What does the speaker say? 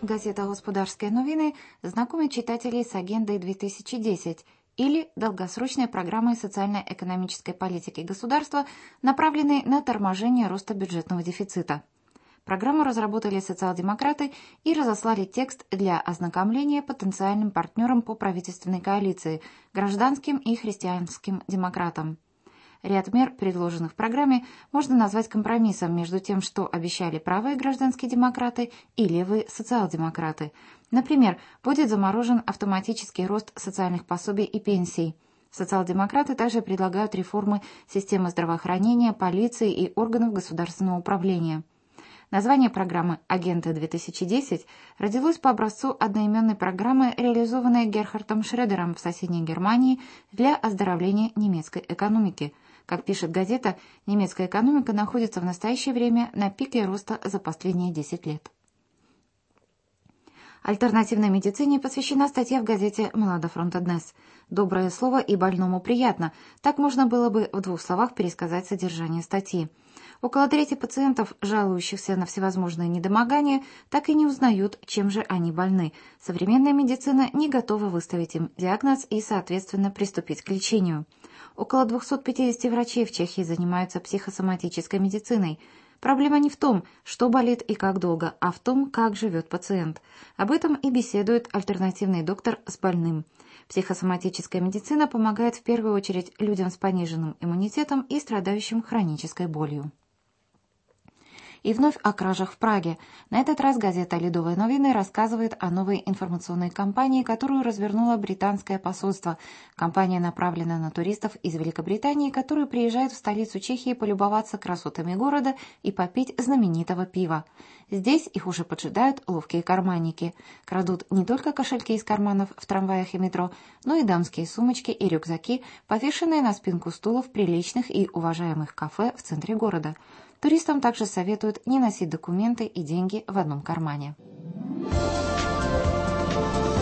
Газета «Господарские новины» знакомит читателей с агендой 2010 или долгосрочной программой социально-экономической политики государства, направленной на торможение роста бюджетного дефицита. Программу разработали социал-демократы и разослали текст для ознакомления потенциальным партнерам по правительственной коалиции, гражданским и христианским демократам. Ряд мер, предложенных в программе, можно назвать компромиссом между тем, что обещали правые гражданские демократы и левые социал-демократы. Например, будет заморожен автоматический рост социальных пособий и пенсий. Социал-демократы также предлагают реформы системы здравоохранения, полиции и органов государственного управления. Название программы «Агенда-2010» родилось по образцу одноименной программы, реализованной Герхардом Шредером в соседней Германии для оздоровления немецкой экономики. Как пишет газета, немецкая экономика находится в настоящее время на пике роста за последние 10 лет. Альтернативной медицине посвящена статья в газете «Младофронта Днес». Доброе слово и больному приятно. Так можно было бы в 2 словах пересказать содержание статьи. Около трети пациентов, жалующихся на всевозможные недомогания, так и не узнают, чем же они больны. Современная медицина не готова выставить им диагноз и, соответственно, приступить к лечению. Около 250 врачей в Чехии занимаются психосоматической медициной. Проблема не в том, что болит и как долго, а в том, как живет пациент. Об этом и беседует альтернативный доктор с больным. Психосоматическая медицина помогает в первую очередь людям с пониженным иммунитетом и страдающим хронической болью. И вновь о кражах в Праге. На этот раз газета «Ледовые новины» рассказывает о новой информационной кампании, которую развернуло британское посольство. Кампания направлена на туристов из Великобритании, которые приезжают в столицу Чехии полюбоваться красотами города и попить знаменитого пива. Здесь их уже поджидают ловкие карманники. Крадут не только кошельки из карманов в трамваях и метро, но и дамские сумочки и рюкзаки, повешенные на спинку стулов приличных и уважаемых кафе в центре города. Туристам также советуют не носить документы и деньги в одном кармане.